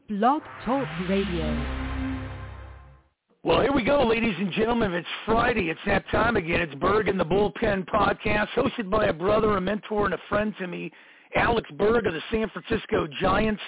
Blog Talk Radio. Well, here we go, ladies and gentlemen. It's Friday. It's that time again. It's Berg and the Bullpen podcast, hosted by a brother, a mentor, and a friend to me, Alex Berg of the San Francisco Giants.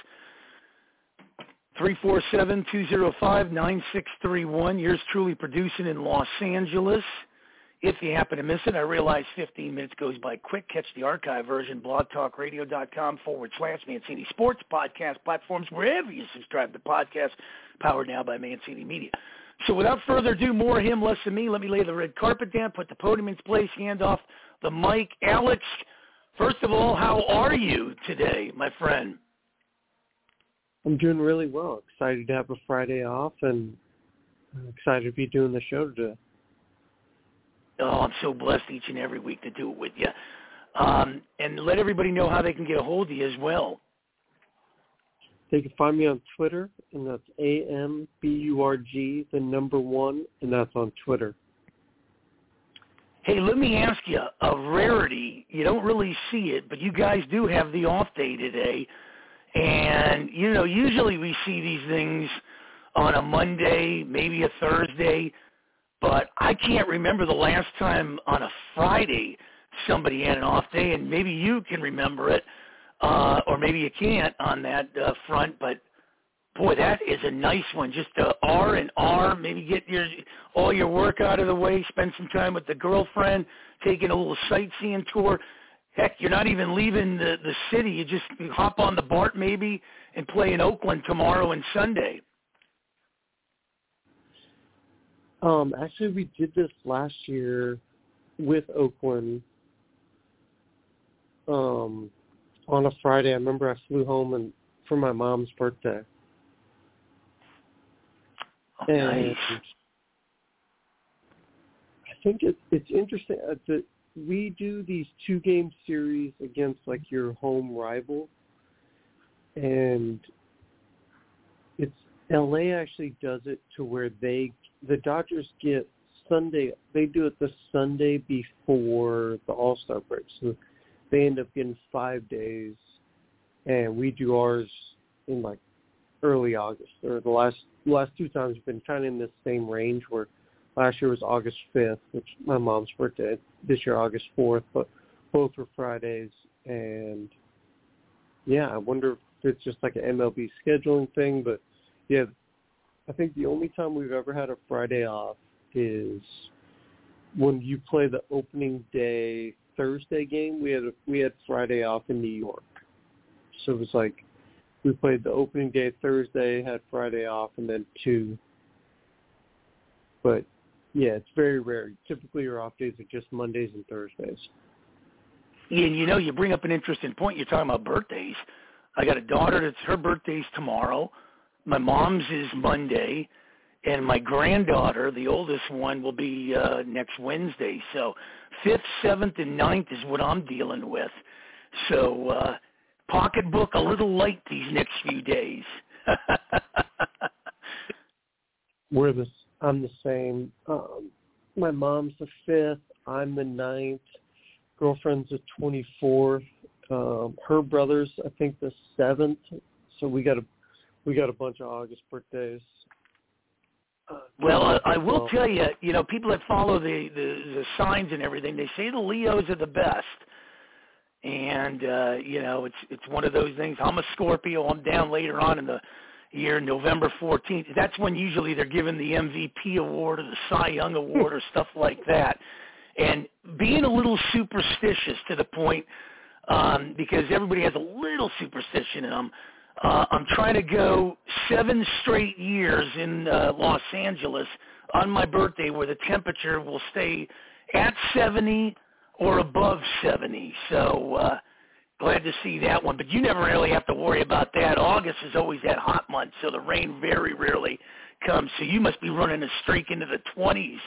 347-205-9631. Yours truly producing in Los Angeles. If you happen to miss it, I realize 15 minutes goes by quick. Catch the archive version, blogtalkradio.com/Mancini Sports podcast platforms, wherever you subscribe to podcasts, powered now by Mancini Media. So without further ado, more him, less than me. Let me lay the red carpet down, put the podium in place, hand off the mic. Alex, first of all, how are you today, my friend? I'm doing really well. Excited to have a Friday off, and I'm excited to be doing the show today. Oh, I'm so blessed each and every week to do it with you. And let everybody know how they can get a hold of you as well. They can find me on Twitter, and that's AMBURG, the number 1, and that's on Twitter. Hey, let me ask you, a rarity. You don't really see it, but you guys do have the off day today. And, you know, usually we see these things on a Monday, maybe a Thursday, but I can't remember the last time on a Friday somebody had an off day, and maybe you can remember it, or maybe you can't on that front, but boy, that is a nice one. Just R and R, maybe get all your work out of the way, spend some time with the girlfriend, taking a little sightseeing tour. Heck, you're not even leaving the city. You just hop on the BART maybe and play in Oakland tomorrow and Sunday. Actually, we did this last year with Oakland on a Friday. I remember I flew home for my mom's birthday. Oh, and nice. I think it's interesting that we do these 2-game series against, like, your home rival, and it's LA actually does it to where the Dodgers get Sunday. They do it the Sunday before the All-Star break, so they end up getting 5 days, and we do ours in, like, early August. Or the last 2 times have been kind of in this same range, where last year was August 5th, which my mom's birthday. This year, August 4th, but both were Fridays. And, yeah, I wonder if it's just like an MLB scheduling thing. But, yeah, I think the only time we've ever had a Friday off is when you play the opening day Thursday game. We had Friday off in New York. So it was like we played the opening day Thursday, had Friday off, and then 2. But, yeah, it's very rare. Typically, your off days are just Mondays and Thursdays. Yeah, and you know, you bring up an interesting point. You're talking about birthdays. I got a daughter that's her birthday's tomorrow. My mom's is Monday, and my granddaughter, the oldest one, will be next Wednesday. So 5th, 7th, and 9th is what I'm dealing with. So pocketbook a little light these next few days. I'm the same. My mom's the 5th. I'm the 9th. Girlfriend's the 24th. Her brother's, I think, the 7th. So we got a bunch of August birthdays. Well, I will tell you, you know, people that follow the signs and everything, they say the Leos are the best. And you know, it's one of those things. I'm a Scorpio. I'm down later on in the year, November 14th. That's when usually they're given the MVP award or the Cy Young award or stuff like that. And being a little superstitious to the point, because everybody has a little superstition in them, I'm trying to go 7 straight years in Los Angeles on my birthday where the temperature will stay at 70 or above 70. So glad to see that one. But you never really have to worry about that. August is always that hot month, so the rain very rarely comes. So you must be running a streak into the 20s.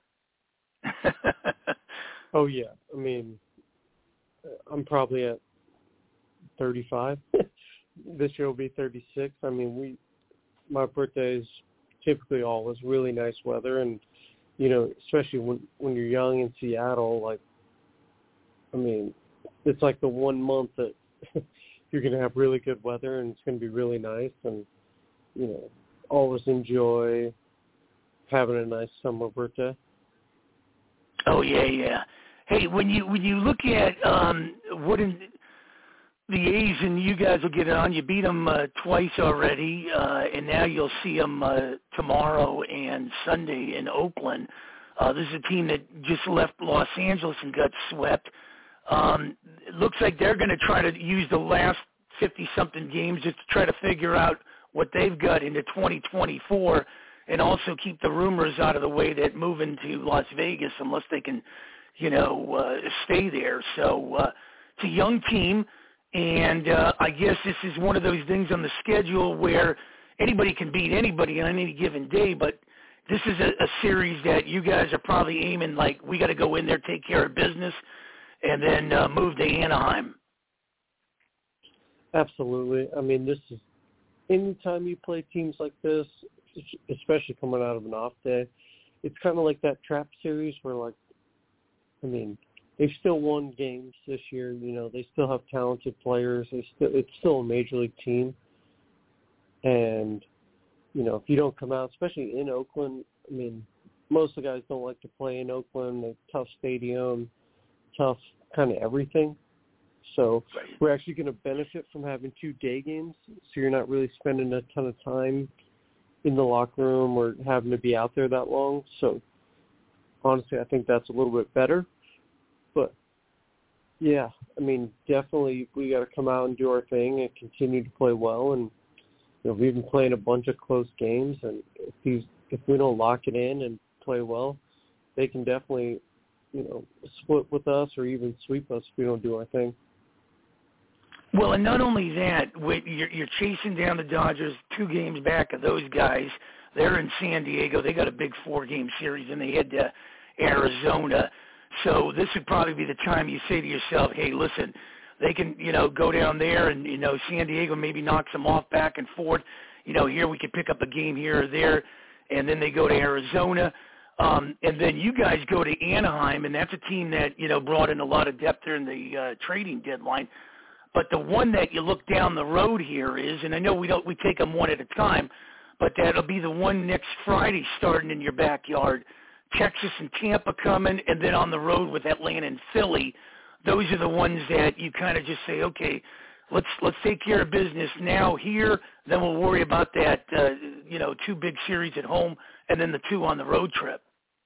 Oh, yeah. I mean, I'm probably at 35. This year will be 36. I mean, my birthday is typically always really nice weather. And, you know, especially when you're young in Seattle, like, I mean, it's like the one month that you're going to have really good weather and it's going to be really nice. And always enjoy having a nice summer birthday. Oh yeah. Hey, when you look at what in the A's, and you guys will get it on. You beat them twice already, and now you'll see them tomorrow and Sunday in Oakland. This is a team that just left Los Angeles and got swept. It looks like they're going to try to use the last 50-something games just to try to figure out what they've got into 2024, and also keep the rumors out of the way that moving to Las Vegas unless they can, stay there. So it's a young team. And I guess this is one of those things on the schedule where anybody can beat anybody on any given day, but this is a series that you guys are probably aiming like, we got to go in there, take care of business, and then move to Anaheim. Absolutely. I mean, this is anytime you play teams like this, especially coming out of an off day, it's kind of like that trap series where, they've still won games this year. They still have talented players. It's still a major league team. And, if you don't come out, especially in Oakland, most of the guys don't like to play in Oakland. A tough stadium, tough kind of everything. So we're actually going to benefit from having 2 day games, so you're not really spending a ton of time in the locker room or having to be out there that long. So, honestly, I think that's a little bit better. But, yeah, definitely we got to come out and do our thing and continue to play well. And, we've been playing a bunch of close games, and if we don't lock it in and play well, they can definitely, split with us or even sweep us if we don't do our thing. Well, and not only that, you're chasing down the Dodgers 2 games back of those guys. They're in San Diego. They got a big 4-game series, and they head to Arizona. So this would probably be the time you say to yourself, hey, listen, they can, go down there and, San Diego maybe knocks them off back and forth. Here we could pick up a game here or there, and then they go to Arizona. And then you guys go to Anaheim, and that's a team that, brought in a lot of depth during the trading deadline. But the one that you look down the road here is, and I know we take them one at a time, but that'll be the one next Friday starting in your backyard. Texas and Tampa coming, and then on the road with Atlanta and Philly. Those are the ones that you kind of just say, okay, let's take care of business now here, then we'll worry about that, 2 big series at home, and then the 2 on the road trip.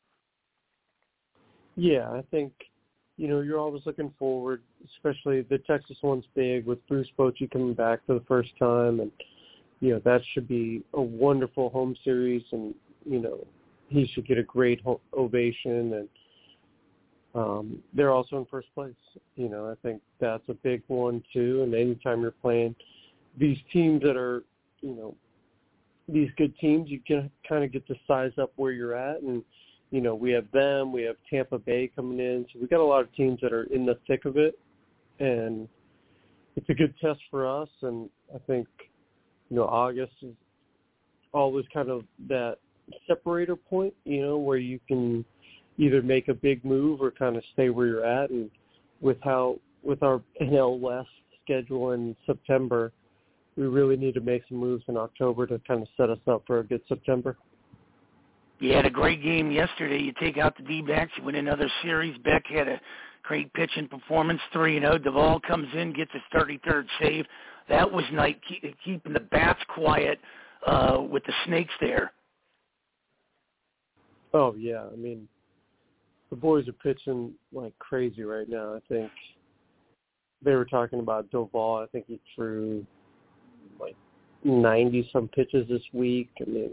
Yeah, I think, you're always looking forward, especially the Texas one's big with Bruce Bochy coming back for the first time, and, that should be a wonderful home series, and, he should get a great ovation, and they're also in first place. I think that's a big one too. And anytime you're playing these teams that are, these good teams, you can kind of get to size up where you're at. And, we have them, we have Tampa Bay coming in. So we got a lot of teams that are in the thick of it. And it's a good test for us. And I think, August is always kind of that separator point, where you can either make a big move or kind of stay where you're at. And with our NL West schedule in September, we really need to make some moves in October to kind of set us up for a good September. You had a great game yesterday. You take out the D-backs, you win another series. Beck had a great pitching performance, 3-0. Duvall comes in, gets his 33rd save. That was nice, keeping the bats quiet with the Snakes there. Oh, yeah. The boys are pitching like crazy right now. I think they were talking about Duvall. I think he threw like 90-some pitches this week.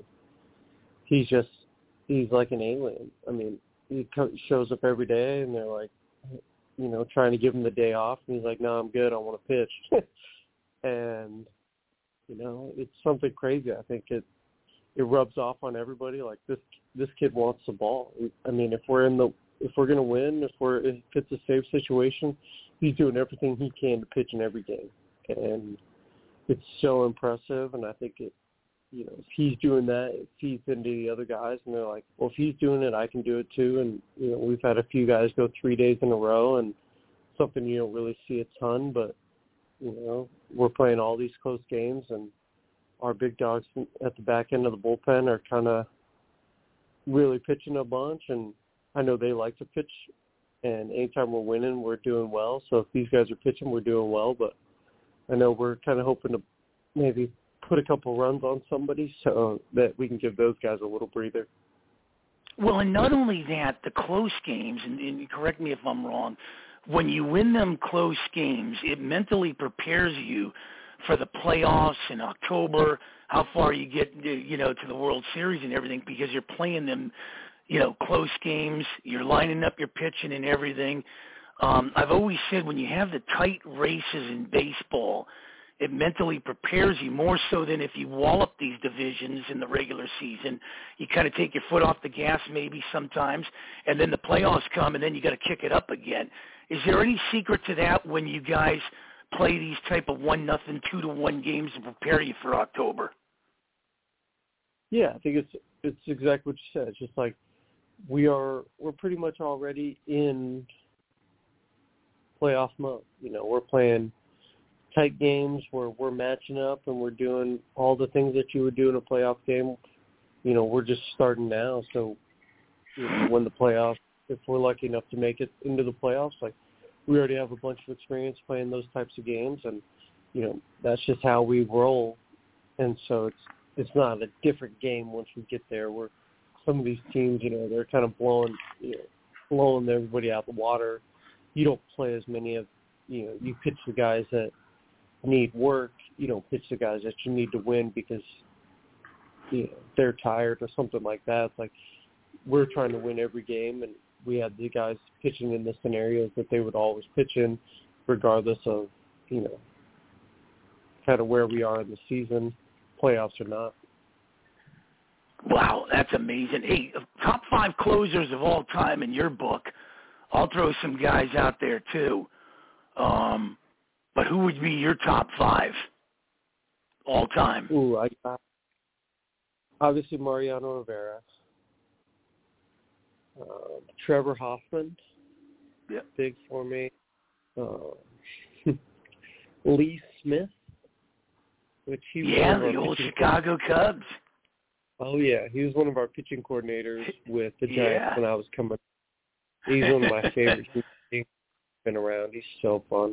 He's like an alien. He shows up every day, and they're like, trying to give him the day off. And he's like, no, I'm good. I want to pitch. And, it's something crazy. I think it rubs off on everybody. Like this kid wants the ball. If we're going to win, if it's a safe situation, he's doing everything he can to pitch in every game. And it's so impressive. And I think if he's doing that, it feeds into the other guys. And they're like, well, if he's doing it, I can do it too. And, we've had a few guys go 3 days in a row, and something you don't really see a ton. But, we're playing all these close games, and our big dogs at the back end of the bullpen are kind of really pitching a bunch, and I know they like to pitch, and anytime we're winning, we're doing well. So if these guys are pitching, we're doing well, but I know we're kind of hoping to maybe put a couple runs on somebody so that we can give those guys a little breather. Well, and not only that, the close games, and correct me if I'm wrong, when you win them close games, it mentally prepares you for the playoffs in October, how far you get, to the World Series and everything, because you're playing them, close games, you're lining up your pitching and everything. I've always said when you have the tight races in baseball, it mentally prepares you more so than if you wallop these divisions in the regular season. You kind of take your foot off the gas maybe sometimes, and then the playoffs come, and then you got to kick it up again. Is there any secret to that when you guys play these type of 1-0, 2-1 games to prepare you for October? Yeah, I think it's exactly what you said. It's just like we're pretty much already in playoff mode. We're playing tight games where we're matching up and we're doing all the things that you would do in a playoff game. We're just starting now. So when the playoffs, if we're lucky enough to make it into the playoffs, like we already have a bunch of experience playing those types of games, and that's just how we roll. And so it's not a different game once we get there. Where some of these teams, they're kind of blowing everybody out the water. You don't play as many of, you pitch the guys that need work. You don't pitch the guys that you need to win because they're tired or something like that. It's like we're trying to win every game, and we had the guys pitching in the scenarios that they would always pitch in, regardless of kind of where we are in the season, playoffs or not. Wow, that's amazing. Hey, top 5 closers of all time in your book. I'll throw some guys out there too. But who would be your top 5 all time? Ooh, I obviously Mariano Rivera, Trevor Hoffman, yep, big for me. Lee Smith, which he was the old Chicago Cubs. Oh yeah, he was one of our pitching coordinators with the Giants when I was coming. He's one of my favorites. He's been around. He's so fun.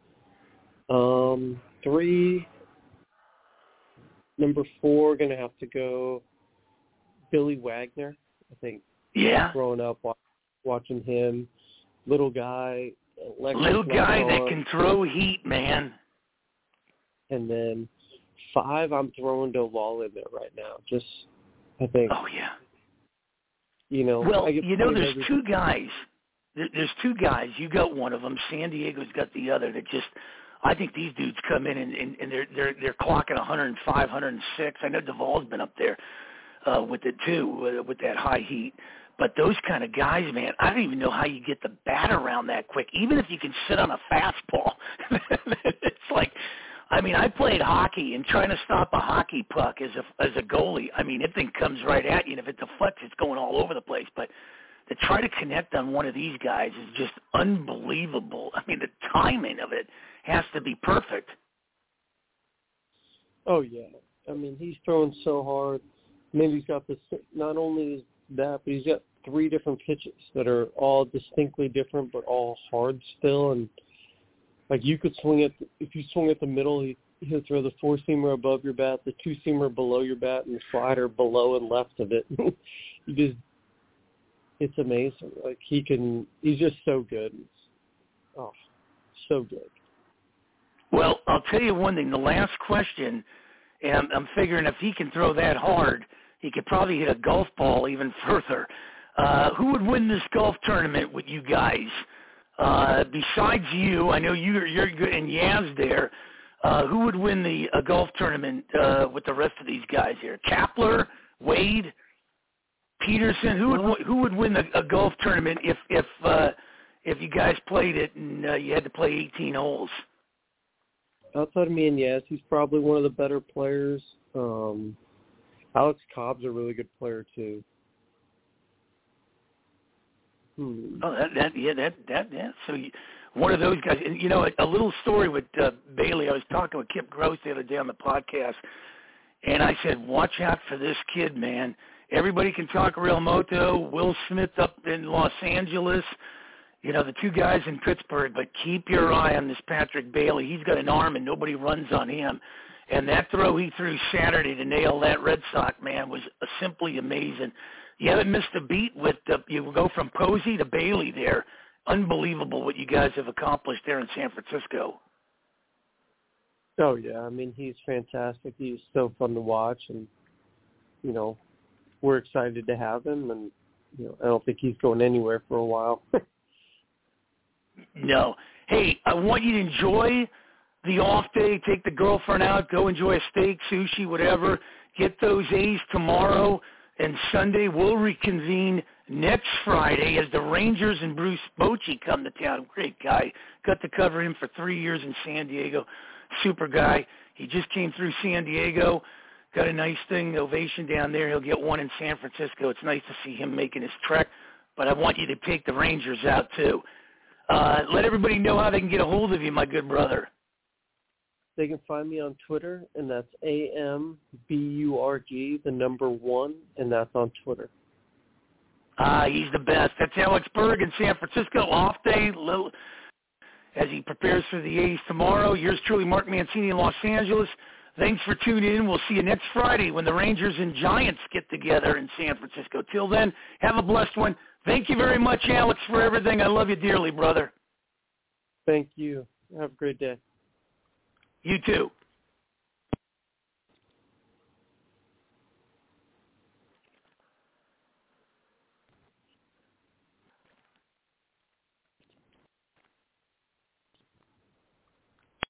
3, number 4, going to have to go Billy Wagner. I think growing up watching him, little guy that can throw heat, man. And then 5, I'm throwing Doval in there right now. Just, I think. Oh yeah. Well, there's 2 guys. There's 2 guys. You got one of them. San Diego's got the other. That just, I think these dudes come in and they're clocking 105, 106. I know Duvall's been up there with it too, with that high heat. But those kind of guys, man, I don't even know how you get the bat around that quick. Even if you can sit on a fastball, it's like, I played hockey, and trying to stop a hockey puck as a goalie, it thing comes right at you, and if it deflects, it's going all over the place. But to try to connect on one of these guys is just unbelievable. The timing of it has to be perfect. Oh, yeah. He's throwing so hard. He's got this, not only that, but he's got 3 different pitches that are all distinctly different, but all hard still. And, you could swing it, if you swing at the middle, he'll throw the 4-seamer above your bat, the 2-seamer below your bat, and the slider below and left of it. It's amazing. He's just so good. So good. Well, I'll tell you one thing. The last question, and I'm figuring if he can throw that hard, he could probably hit a golf ball even further. Who would win this golf tournament with you guys? Besides you, I know you're good, and Yaz there. Who would win the golf tournament with the rest of these guys here? Kapler, Wade, Peterson. Who would win a golf tournament if you guys played it and you had to play 18 holes? Outside of me and Yaz, he's probably one of the better players. Alex Cobb's a really good player too. Oh, that. So one of those guys. And, a little story with Bailey. I was talking with Kip Gross the other day on the podcast, And I said, watch out for this kid, man. Everybody can talk Real Moto, Will Smith up in Los Angeles, the two guys in Pittsburgh, but keep your eye on this Patrick Bailey. He's got an arm and nobody runs on him. And that throw he threw Saturday to nail that Red Sox, man, was simply amazing. You haven't missed a beat with you go from Posey to Bailey there. Unbelievable what you guys have accomplished there in San Francisco. Oh, yeah. I mean, he's fantastic. He's so fun to watch, and, we're excited to have him, and, I don't think he's going anywhere for a while. No. Hey, I want you to enjoy the off day. Take the girlfriend out. Go enjoy a steak, sushi, whatever. Get those A's tomorrow and Sunday. We'll reconvene next Friday as the Rangers and Bruce Bochy come to town. Great guy. Got to cover him for 3 years in San Diego. Super guy. He just came through San Diego. Got a nice thing, ovation down there. He'll get one in San Francisco. It's nice to see him making his trek. But I want you to take the Rangers out, too. Let everybody know how they can get a hold of you, my good brother. They can find me on Twitter, and that's AMBURG, the number 1, and that's on Twitter. He's the best. That's Alex Berg in San Francisco, off day, as he prepares for the A's tomorrow. Yours truly, Mark Mancini in Los Angeles. Thanks for tuning in. We'll see you next Friday when the Rangers and Giants get together in San Francisco. Till then, have a blessed one. Thank you very much, Alex, for everything. I love you dearly, brother. Thank you. Have a great day. You too.